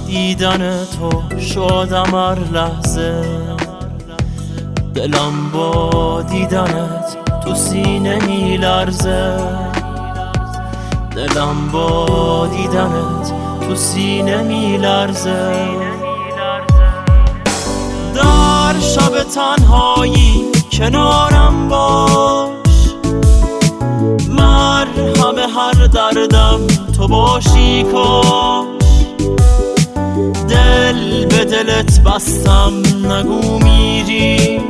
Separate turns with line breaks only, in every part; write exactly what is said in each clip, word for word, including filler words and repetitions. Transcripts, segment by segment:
دیدن تو شدم هر لحظه، دلم با دیدنت تو سینه میلرزه، دلم با دیدنت تو سینه میلرزه. در شب تنهایی کنارم باش، مرهم هر دردم تو باشی کاش. دل به دلت بستم نگو میری،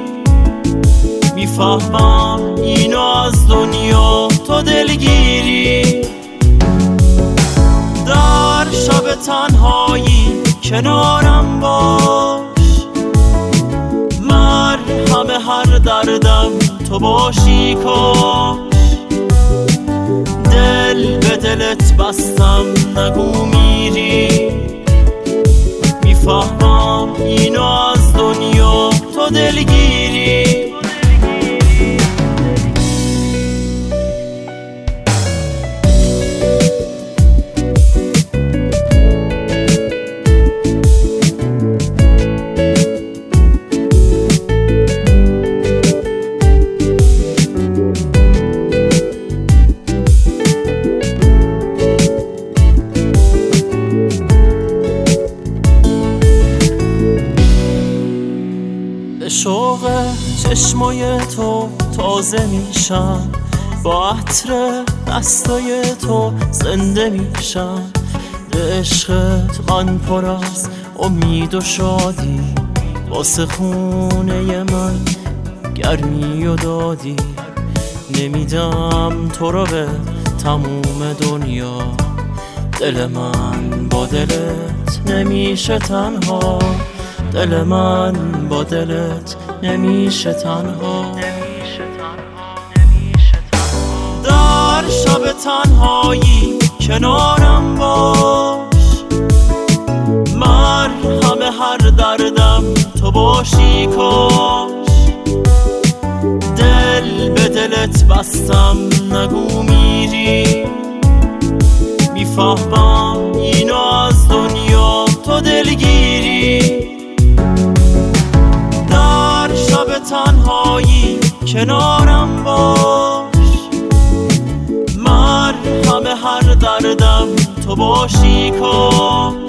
میفهمم اینو از دنیا تو دلگیری. در شب تنهایی کنارم باش، مرهم هر دردم تو باشی کاش. دل به دلت بستم نگو میری، میفهمم اینو از دنیا تو دلگیری. شوق چشمای تو تازه میشم، با عطر دستای تو زنده میشم. عشقت من پر از امید و شادی، واسه خونه من گرمی و دادی. نمیدم تو رو به تموم دنیا، دل من با دلت نمیشه تنها، دل من با دلت نمیشه تنها. در شب تنهایی کنارم باش، مرهم هر دردم تو باشی کاش. دل به دلت بستم نگو میری، میفهمم اینو از دنیا تو دلگیری. در شب تنهایی کنارم باش، مرهم هر دردم تو باشی کاش.